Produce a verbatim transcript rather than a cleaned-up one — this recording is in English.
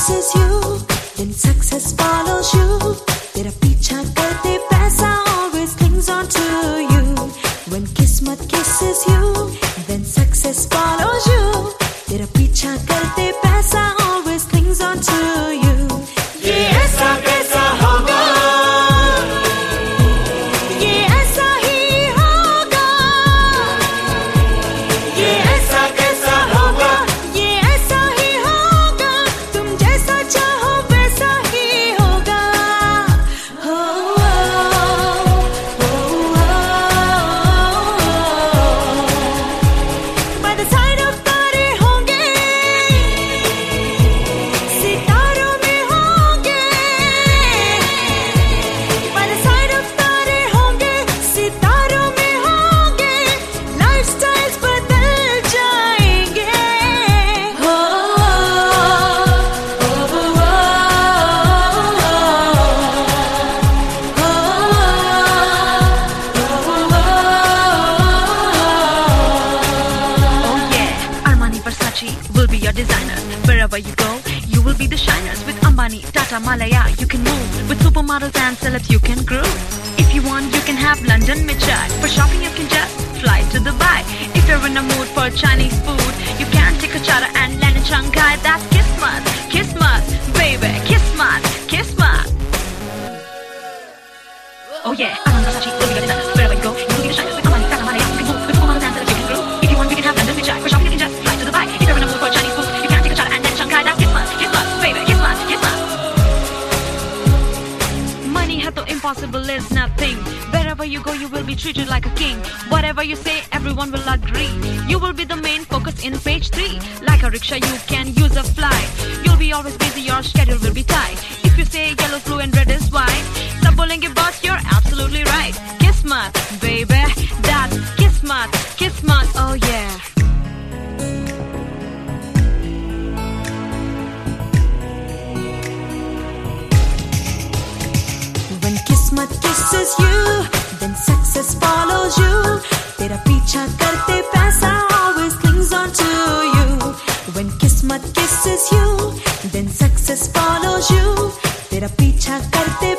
kisses you, then success follows you. तेरा पीछा करते पैसा always clings on to you. When kismat kisses you, then success follows you. तेरा पीछा करते पैसा always clings on to you. ये ऐसा कैसा होगा, ये ऐसा ही होगा, ये ऐसा कैसा होगा, ये ऐसा ही होगा, तुम जैसा चाहो वैसा ही होगा. हो, हो, by the side of तारे होंगे, सितारों में होंगे. By the side of तारे होंगे, सितारों में होंगे. Lifestyles बदल जाएंगे. हो, हो, हो, Oh yeah, Armani Versace will be your designer. Wherever you go, you will be the shiners. With Ambani, Tata, Malaya, you can move. With supermodels and celebs, you can groove. If you want, you can have London में chai. For shopping, you can just fly to Dubai. If you're in a mood for Chinese food, you can take a charter and land in Shanghai. That's Kismat, Kismat, baby, Kismat, Kismat. Oh yeah, Armani Versace will be your designer. Wherever you go, you will be the shiners. With Ambani, Tata, Malaya, you can move. With supermodels and celebs, you can groove. If you want, you can have London में chai. For shopping, you can just fly to Dubai. If you're in a mood for Chinese food, you can take a charter and land in Shanghai. That's Kismat, Kismat, baby, Kismat, Kismat. Money hai to impossible is nothing. Wherever you go, you will be treated like a king. Whatever you say, everyone will agree. You will be the main focus in page three. Like a rickshaw, you can use a flight. You'll be always busy, your schedule will be tight. If you say yellow, blue and red is white, sab bolenge boss, you're absolutely right. Kismat, baby, that's Kismat, Kismat, oh yeah. when kismat kisses you, then success follows you. तेरा पीछा करते पैसा always clings on to you. When kismat kisses you, then success follows you. तेरा पीछा करते